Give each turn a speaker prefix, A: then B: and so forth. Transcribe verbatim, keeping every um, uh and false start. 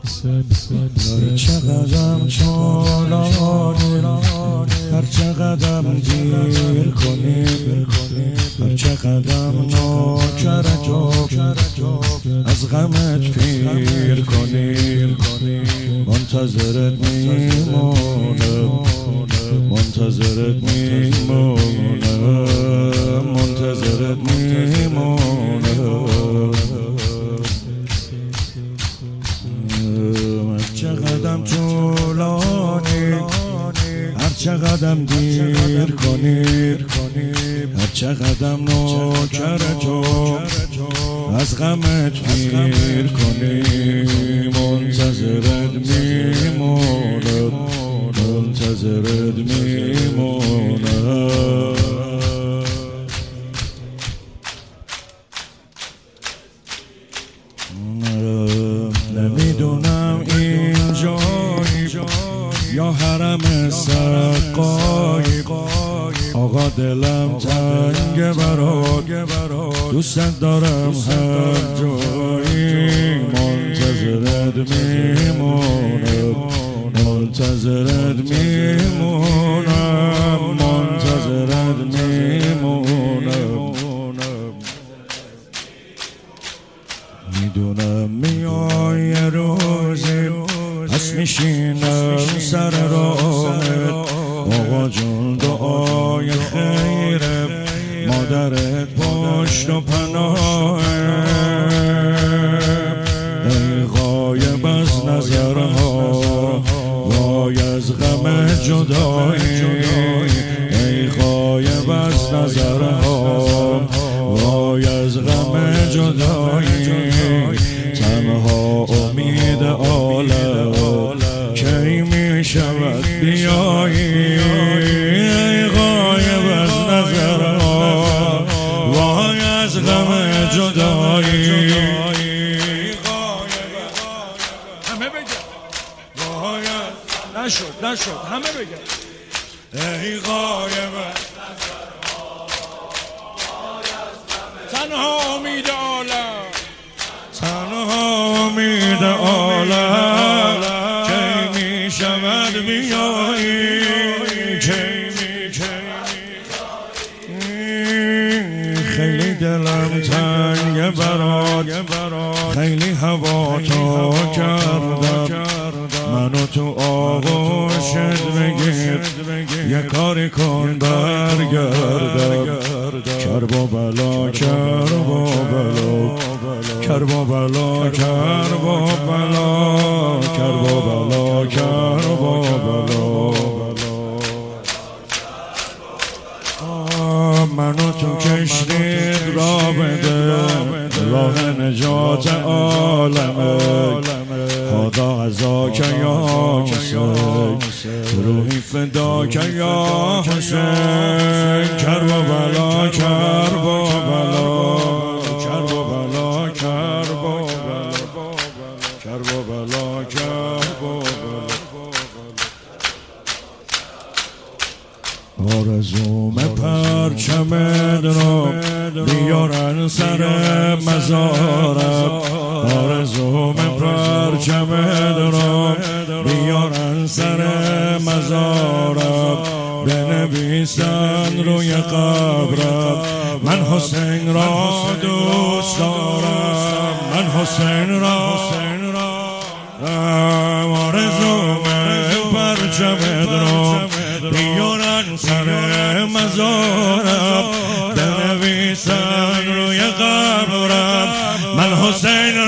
A: هر چه قدم چالانی، هر چه قدم دیر کنی، هر چه قدم نوکر تو از غمت پیر کنی، منتظرت میمونم، منتظرت میمونم، منتظرت میمونم. هر چه قدم طولانی، هر چه قدم دیر کنی، هر چه قدم نوکر تو از غمت پیر کنی، منتظرت میمونم، منتظرت میمونم. نمیدونم این جایی یا حرم سقایی، آقا دلم تنگ برات، دوست دارم هر جایی، منتظرت میمونم، منتظرت میمونم، منتظرت میمونم. میدونم میای یه روزی پس میشینم سر راهت، آقا جون دعای خیره، مادرت پشت و پناهت، ای غایب از نظرها وای از غم جدایی، ای غایب از نظرها وای از غم جدایی، تنها امید عالم کی می شود بیایی، ای غایب از نظرها وای از غم جدایی. همه بگن وای نشد نشد همه بگن ای غایب تنها امید عالم، تنها امید عالم کی می شود بیایی، کی می خیلی دلم تنگ برات، خیلی هوا تو کردم، منو تو آغوشت بگیر، یه کاری کن برگردم، کرب و بلا کرب و بلا، کرب و بلا کرب و بلا، کرب و بلا کرب و بلا. منو تو کشتید را بده، راه نجات عالمه، خدا عزاک یا حسین، روحی فداک یا حسین، کرب و بلا کرب و بلا، کرب و بلا کرب و بلا، کرب و بلا کرب و بلا. آرزوم پرچمت رو بیارن سر مزارم، آرزوم پرچمت رو بیارن سر مزارم، بنویسن روی قبرم من حسین را دوست دارم، من حسین را. آرزوم پرچمت رو بیارن سر مزارم، بنویسن روی قبرم من حسین